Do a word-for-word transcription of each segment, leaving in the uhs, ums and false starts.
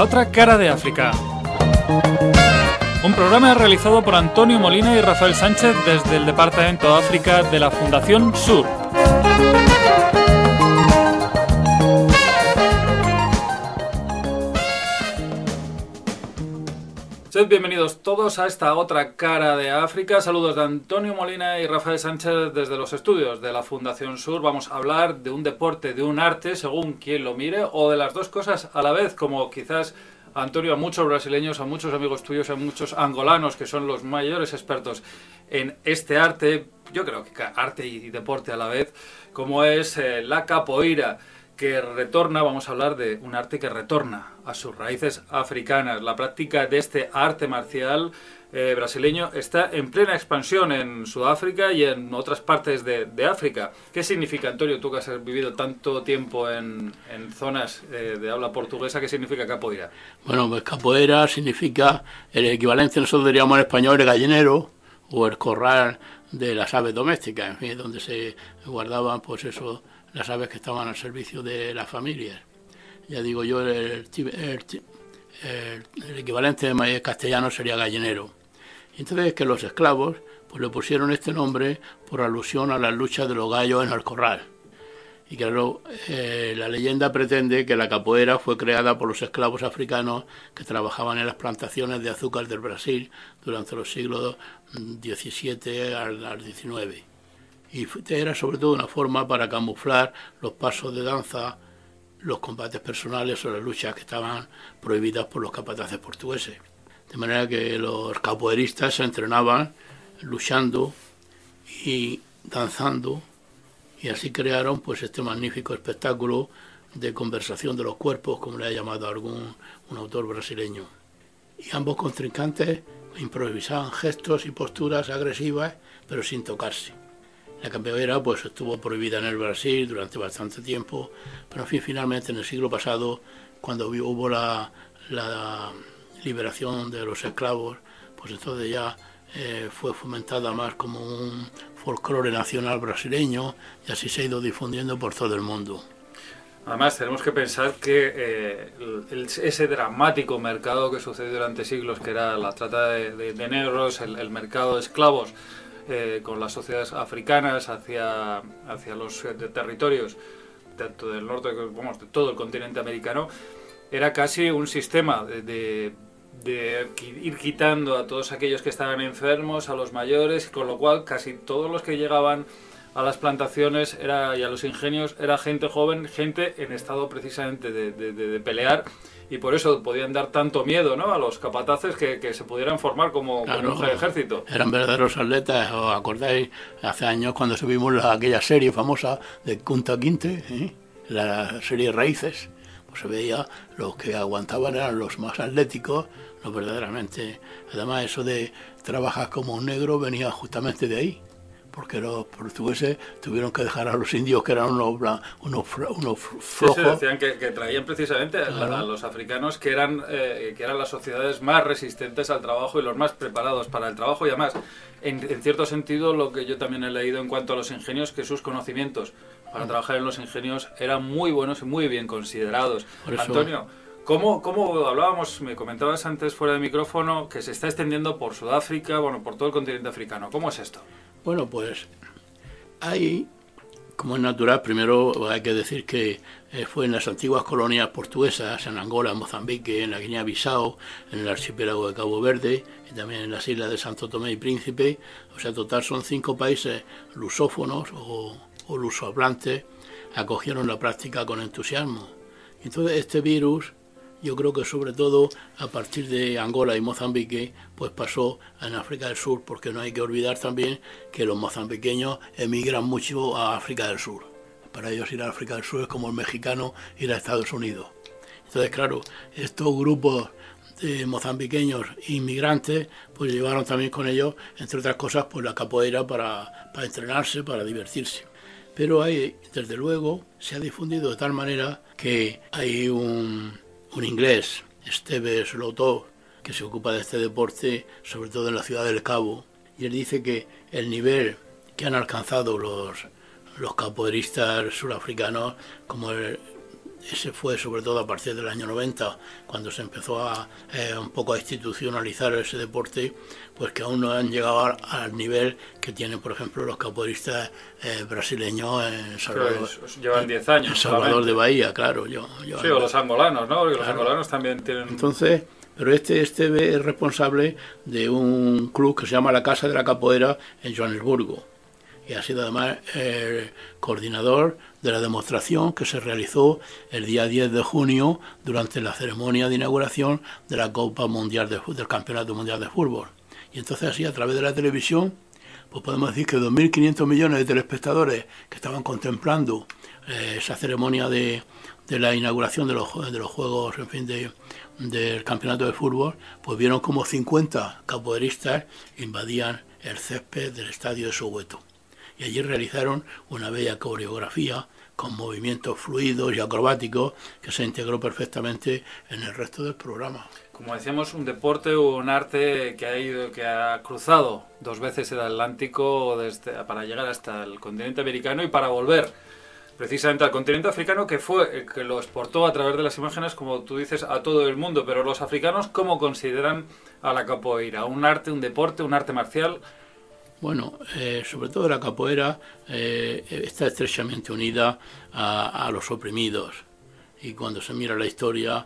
La otra cara de África. Un programa realizado por Antonio Molina y Rafael Sánchez desde el Departamento de África de la Fundación Sur. Sed bienvenidos todos a esta otra cara de África. Saludos de Antonio Molina y Rafael Sánchez desde los estudios de la Fundación Sur. Vamos a hablar de un deporte, de un arte, según quien lo mire, o de las dos cosas a la vez, como quizás, Antonio, a muchos brasileños, a muchos amigos tuyos, a muchos angolanos, que son los mayores expertos en este arte, yo creo que arte y deporte a la vez, como es eh, la capoeira, que retorna, vamos a hablar de un arte que retorna a sus raíces africanas. La práctica de este arte marcial eh, brasileño está en plena expansión en Sudáfrica y en otras partes de, de África. ¿Qué significa, Antonio, tú que has vivido tanto tiempo en, en zonas eh, de habla portuguesa, qué significa capoeira? Bueno, pues capoeira significa el equivalente, nosotros diríamos en español, el gallinero o el corral de las aves domésticas, en fin, donde se guardaban, pues eso, las aves que estaban al servicio de las familias. Ya digo yo, el, el, el, el equivalente de castellano sería gallinero. Y entonces es que los esclavos pues le pusieron este nombre por alusión a las luchas de los gallos en el corral. Y claro, eh, la leyenda pretende que la capoeira fue creada por los esclavos africanos que trabajaban en las plantaciones de azúcar del Brasil durante los siglos diecisiete al, al diecinueve. Y era sobre todo una forma para camuflar los pasos de danza, los combates personales o las luchas que estaban prohibidas por los capataces portugueses. De manera que los capoeiristas se entrenaban luchando y danzando, y así crearon pues este magnífico espectáculo de conversación de los cuerpos, como le ha llamado algún un autor brasileño. Y ambos contrincantes improvisaban gestos y posturas agresivas, pero sin tocarse. La capoeira pues estuvo prohibida en el Brasil durante bastante tiempo, pero en fin, finalmente en el siglo pasado, cuando hubo la, la liberación de los esclavos, pues entonces ya eh, fue fomentada más como un folclore nacional brasileño, y así se ha ido difundiendo por todo el mundo. Además, tenemos que pensar que eh, el, ese dramático mercado que sucedió durante siglos, que era la trata de, de, de negros, el, el mercado de esclavos, Eh, con las sociedades africanas hacia, hacia los eh, de territorios tanto del norte como vamos, de todo el continente americano, era casi un sistema de, de, de ir quitando a todos aquellos que estaban enfermos, a los mayores, con lo cual casi todos los que llegaban a las plantaciones era, y a los ingenios era gente joven, gente en estado precisamente de, de, de, de pelear, y por eso podían dar tanto miedo, ¿no?, a los capataces que, que se pudieran formar como, claro, como un ejército. Eran verdaderos atletas. ¿Os acordáis hace años cuando subimos la, aquella serie famosa de Kunta Kinte, ¿eh? La serie Raíces? Pues se veía, los que aguantaban eran los más atléticos, los verdaderamente. Además, eso de trabajar como un negro venía justamente de ahí, porque los portugueses tuvieron que dejar a los indios, que eran unos, unos, unos flojos. Sí, sí, decían que, que traían precisamente claro. a, a los africanos, que eran, eh, que eran las sociedades más resistentes al trabajo y los más preparados para el trabajo, y además, en, en cierto sentido, lo que yo también he leído en cuanto a los ingenios, que sus conocimientos para trabajar en los ingenios eran muy buenos y muy bien considerados. Eso... Antonio, ¿Cómo, ¿Cómo hablábamos, me comentabas antes fuera de micrófono, que se está extendiendo por Sudáfrica, bueno, por todo el continente africano? ¿Cómo es esto? Bueno, pues hay, como es natural, primero hay que decir que eh, fue en las antiguas colonias portuguesas, en Angola, en Mozambique, en la Guinea-Bissau, en el archipiélago de Cabo Verde y también en las islas de Santo Tomé y Príncipe. O sea, total son cinco países lusófonos o, o lusohablantes, acogieron la práctica con entusiasmo. Entonces este virus, yo creo que sobre todo a partir de Angola y Mozambique, pues pasó en África del Sur, porque no hay que olvidar también que los mozambiqueños emigran mucho a África del Sur. Para ellos ir a África del Sur es como el mexicano ir a Estados Unidos. Entonces, claro, estos grupos de mozambiqueños inmigrantes, pues llevaron también con ellos, entre otras cosas, pues la capoeira para, para entrenarse, para divertirse. Pero hay, desde luego, se ha difundido de tal manera que hay un... un inglés, Steve Sloto, que se ocupa de este deporte, sobre todo en la ciudad del Cabo, y él dice que el nivel que han alcanzado los, los capoeiristas surafricanos, como el, ese fue sobre todo a partir del año noventa, cuando se empezó a eh, un poco a institucionalizar ese deporte, pues que aún no han llegado al, al nivel que tienen, por ejemplo, los capoeiristas eh, brasileños en Salvador. Que llevan diez años. En Salvador solamente. De Bahía, claro. Yo, yo sí, o los angolanos, ¿no? Porque claro. Los angolanos también tienen... Entonces, pero este, este es responsable de un club que se llama la Casa de la Capoeira en Johannesburgo. Y ha sido además el coordinador de la demostración que se realizó el día diez de junio durante la ceremonia de inauguración de la Copa Mundial de, del Campeonato Mundial de Fútbol. Y entonces así, a través de la televisión, pues podemos decir que dos mil quinientos millones de telespectadores que estaban contemplando eh, esa ceremonia de, de la inauguración de los, de los Juegos, en fin, de, del Campeonato de Fútbol, pues vieron como cincuenta capoeiristas invadían el césped del estadio de Soweto. Y allí realizaron una bella coreografía con movimientos fluidos y acrobáticos que se integró perfectamente en el resto del programa. Como decíamos, un deporte o un arte que ha ido, que ha cruzado dos veces el Atlántico desde, para llegar hasta el continente americano y para volver precisamente al continente africano, que fue el que lo exportó a través de las imágenes, como tú dices, a todo el mundo. Pero los africanos, ¿cómo consideran a la capoeira? ¿Un arte, un deporte, un arte marcial? Bueno, eh, sobre todo la capoeira eh, está estrechamente unida a, a los oprimidos. Y cuando se mira la historia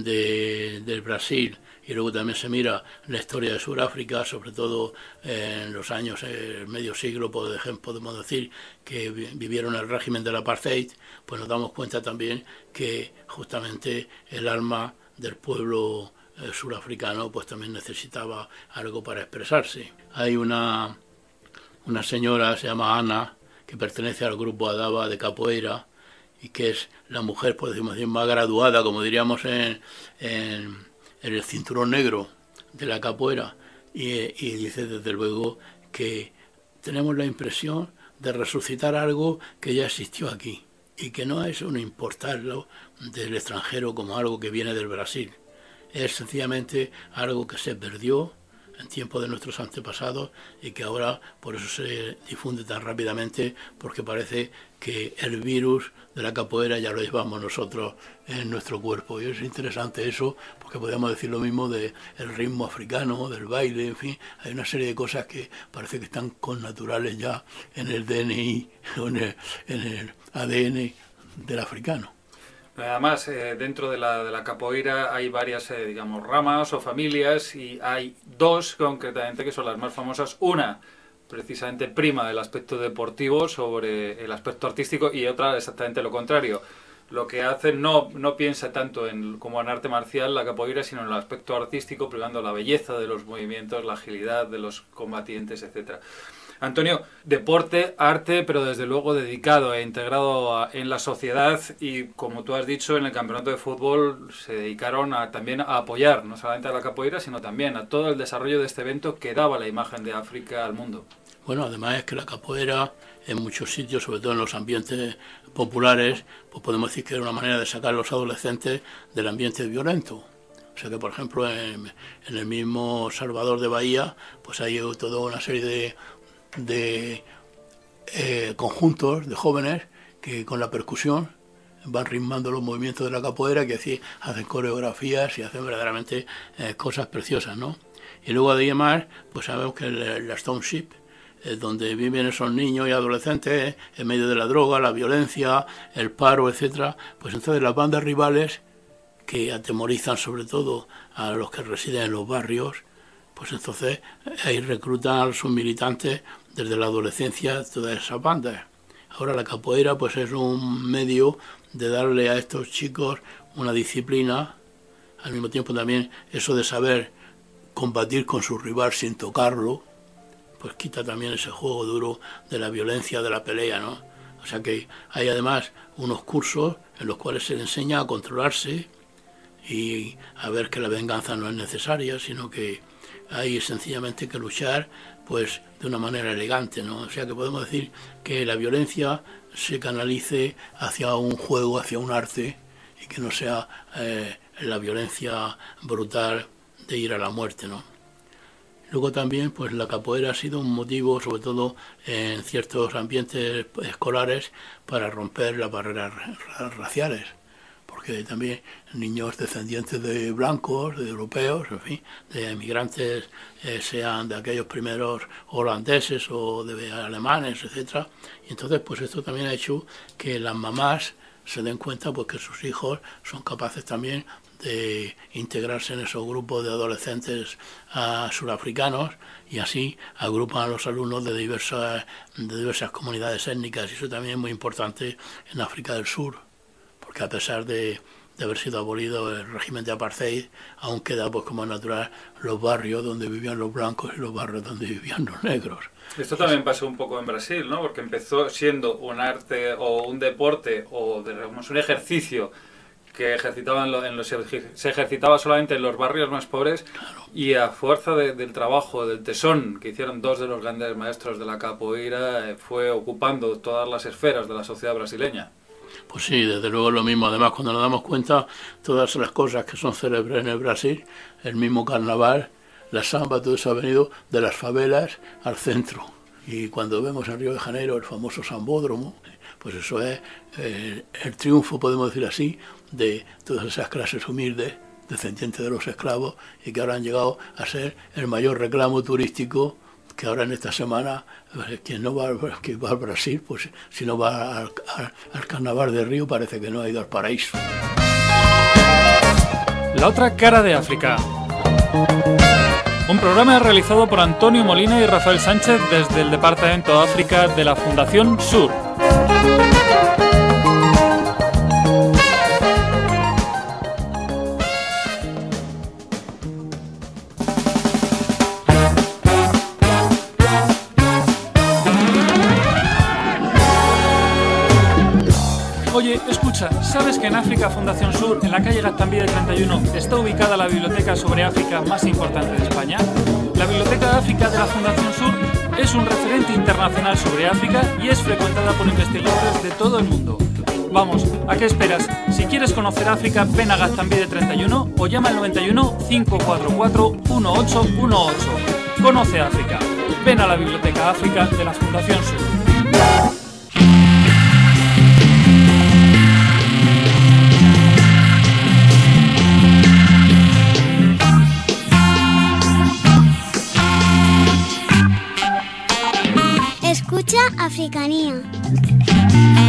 de, del Brasil y luego también se mira la historia de Sudáfrica, sobre todo eh, en los años, eh, medio siglo, por ejemplo, podemos decir, que vivieron el régimen del apartheid, pues nos damos cuenta también que justamente el alma del pueblo eh, surafricano pues también necesitaba algo para expresarse. Hay una... Una señora, se llama Ana, que pertenece al grupo Adaba de capoeira y que es la mujer, pues decimos, más graduada, como diríamos, en, en, en el cinturón negro de la capoeira. Y, y dice desde luego que tenemos la impresión de resucitar algo que ya existió aquí y que no es un importarlo del extranjero como algo que viene del Brasil. Es sencillamente algo que se perdió en tiempos de nuestros antepasados y que ahora por eso se difunde tan rápidamente, porque parece que el virus de la capoeira ya lo llevamos nosotros en nuestro cuerpo. Y es interesante eso, porque podríamos decir lo mismo del ritmo africano, del baile, en fin, hay una serie de cosas que parece que están connaturales ya en el D N I o en el, en el A D N del africano. Además, eh, dentro de la, de la capoeira hay varias, eh, digamos, ramas o familias, y hay dos concretamente que son las más famosas. Una, precisamente prima del aspecto deportivo sobre el aspecto artístico, y otra exactamente lo contrario. Lo que hace no, no piensa tanto en como en arte marcial la capoeira, sino en el aspecto artístico, privando la belleza de los movimientos, la agilidad de los combatientes, etcétera. Antonio, deporte, arte, pero desde luego dedicado e integrado a, en la sociedad, y como tú has dicho, en el campeonato de fútbol se dedicaron a, también a apoyar no solamente a la capoeira, sino también a todo el desarrollo de este evento que daba la imagen de África al mundo. Bueno, además es que la capoeira en muchos sitios, sobre todo en los ambientes populares, pues podemos decir que era una manera de sacar a los adolescentes del ambiente violento. O sea que, por ejemplo, en, en el mismo Salvador de Bahía, pues hay toda una serie de de eh, conjuntos de jóvenes que con la percusión van ritmando los movimientos de la capoeira, que así hacen coreografías y hacen verdaderamente eh, cosas preciosas, ¿no? Y luego además, pues sabemos que la Township, eh, donde viven esos niños y adolescentes eh, en medio de la droga, la violencia, el paro, etcétera, pues entonces las bandas rivales que atemorizan sobre todo a los que residen en los barrios, pues entonces ahí reclutan a sus militantes desde la adolescencia, todas esas bandas. Ahora la capoeira pues es un medio de darle a estos chicos una disciplina, al mismo tiempo también eso de saber combatir con su rival sin tocarlo, pues quita también ese juego duro de la violencia, de la pelea, ¿no? O sea que hay además unos cursos en los cuales se le enseña a controlarse y a ver que la venganza no es necesaria, sino que hay sencillamente que luchar pues de una manera elegante, ¿no? O sea que podemos decir que la violencia se canalice hacia un juego, hacia un arte, y que no sea eh, la violencia brutal de ir a la muerte, ¿no? Luego también pues la capoeira ha sido un motivo, sobre todo en ciertos ambientes escolares, para romper las barreras raciales. porque también niños descendientes de blancos, de europeos, en fin, de emigrantes, eh, sean de aquellos primeros holandeses o de alemanes, etcétera. Y entonces, pues esto también ha hecho que las mamás se den cuenta pues que sus hijos son capaces también de integrarse en esos grupos de adolescentes uh, surafricanos, y así agrupan a los alumnos de diversas, de diversas comunidades étnicas, y eso también es muy importante en África del Sur, porque a pesar de, de haber sido abolido el régimen de apartheid, aún queda, pues como es natural, los barrios donde vivían los blancos y los barrios donde vivían los negros. Esto también pasó un poco en Brasil, ¿no? Porque empezó siendo un arte o un deporte o digamos, un ejercicio que ejercitaban en los, se ejercitaba solamente en los barrios más pobres, claro. Y a fuerza de, del trabajo, del tesón que hicieron dos de los grandes maestros de la capoeira, eh, fue ocupando todas las esferas de la sociedad brasileña. Pues sí, desde luego lo mismo. Además, cuando nos damos cuenta, todas las cosas que son célebres en el Brasil, el mismo carnaval, la samba, todo eso ha venido de las favelas al centro. Y cuando vemos en Río de Janeiro el famoso sambódromo, pues eso es eh, el triunfo, podemos decir así, de todas esas clases humildes, descendientes de los esclavos, y que ahora han llegado a ser el mayor reclamo turístico, que ahora en esta semana, pues, quien no va, quien va al Brasil, pues si no va al, al, al carnaval de Río, parece que no ha ido al paraíso. La otra cara de África. Un programa realizado por Antonio Molina y Rafael Sánchez desde el Departamento África de la Fundación Sur. Oye, escucha, ¿sabes que en África Fundación Sur, en la calle Gaztambide treinta y uno, está ubicada la biblioteca sobre África más importante de España? La Biblioteca de África de la Fundación Sur es un referente internacional sobre África y es frecuentada por investigadores de todo el mundo. Vamos, ¿a qué esperas? Si quieres conocer África, ven a Gaztambide treinta y uno o llama al noventa y uno, cinco cuatro cuatro, uno ocho uno ocho. Conoce África. Ven a la Biblioteca África de la Fundación Sur. Escucha Africanía.